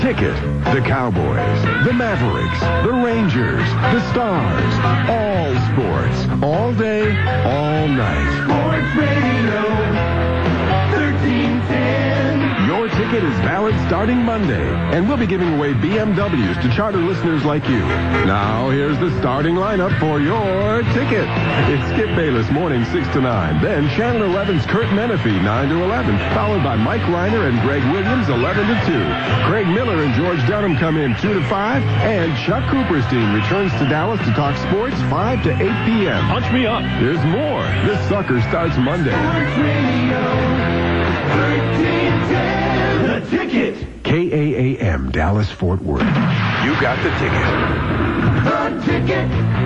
Ticket. The Cowboys, the Mavericks, the Rangers, the Stars. All sports. All day, all night. Sports Radio 1310. Your ticket is valid starting Monday, and we'll be giving away BMWs to charter listeners like you. Now, here's the starting lineup for your ticket. It's Skip Bayless morning 6 to 9. Then Channel 11's Kurt Menefee 9 to 11, followed by Mike Reiner and Greg Williams 11 to 2. Craig Miller and George Dunham come in 2 to 5, and Chuck Cooperstein returns to Dallas to talk sports 5 to 8 p.m. Punch me up. There's more. This sucker starts Monday. Sports Radio 1310. The Ticket. KAAM Dallas Fort Worth. You got the ticket. The Ticket.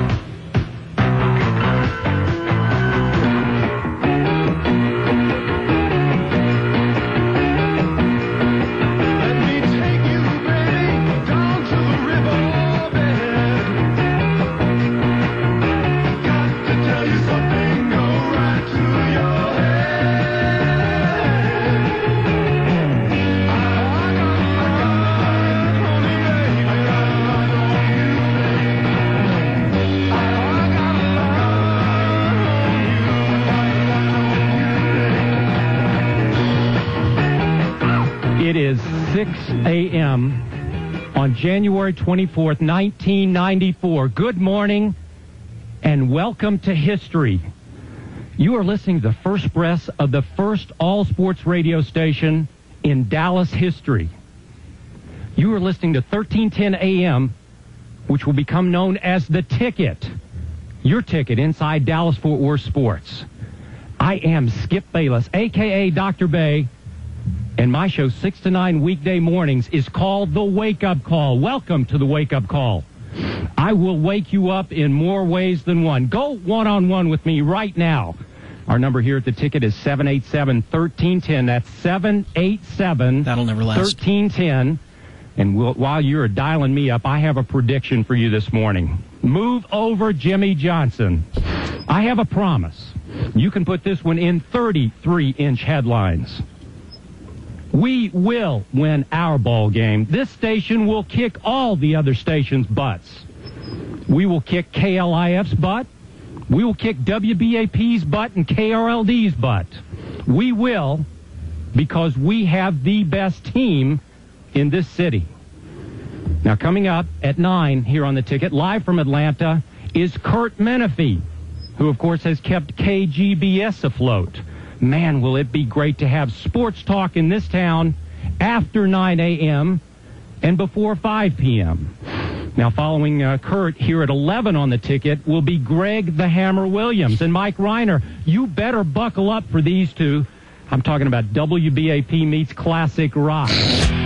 It is 6 a.m. on January 24th, 1994. Good morning and welcome to history. You are listening to the first breath of the first all-sports radio station in Dallas history. You are listening to 1310 a.m., which will become known as The Ticket. Your ticket inside Dallas-Fort Worth sports. I am Skip Bayless, a.k.a. Dr. Bay. And my show, 6 to 9 weekday mornings, is called The Wake Up Call. Welcome to The Wake Up Call. I will wake you up in more ways than one. Go one-on-one with me right now. Our number here at The Ticket is 787-1310. That's 787 That'll never last. 1310. And while you're dialing me up, I have a prediction for you this morning. Move over Jimmy Johnson. I have a promise. You can put this one in 33-inch headlines. We will win our ball game. This station will kick all the other stations' butts. We will kick KLIF's butt. We will kick WBAP's butt and KRLD's butt. We will, because we have the best team in this city. Now, coming up at 9 here on The Ticket, live from Atlanta, is Kurt Menefee, who, of course, has kept KGBS afloat. Man, will it be great to have sports talk in this town after 9 a.m. and before 5 p.m. Now, following Kurt here at 11 on The Ticket will be Greg the Hammer Williams and Mike Reiner. You better buckle up for these two. I'm talking about WBAP meets classic rock.